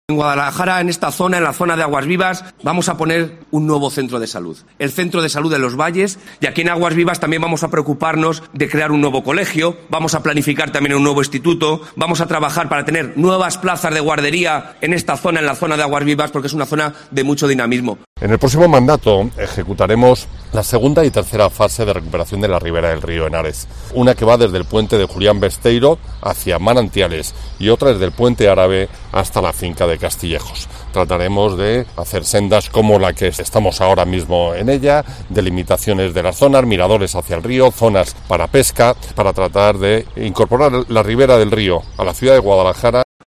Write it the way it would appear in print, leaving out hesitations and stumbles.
En Guadalajara, en esta zona, en la zona de Aguas Vivas, vamos a poner un nuevo centro de salud, el Centro de Salud de los Valles, y aquí en Aguas Vivas también vamos a preocuparnos de crear un nuevo colegio, vamos a planificar también un nuevo instituto, vamos a trabajar para tener nuevas plazas de guardería en esta zona, en la zona de Aguas Vivas, porque es una zona de mucho dinamismo. En el próximo mandato ejecutaremos la segunda y tercera fase de recuperación de la ribera del río Henares, una que va desde el puente de Julián Besteiro hacia Manantiales y otra desde el puente árabe hasta la finca de Castillejos. Trataremos de hacer sendas como la que estamos ahora mismo en ella, delimitaciones de las zonas, miradores hacia el río, zonas para pesca, para tratar de incorporar la ribera del río a la ciudad de Guadalajara.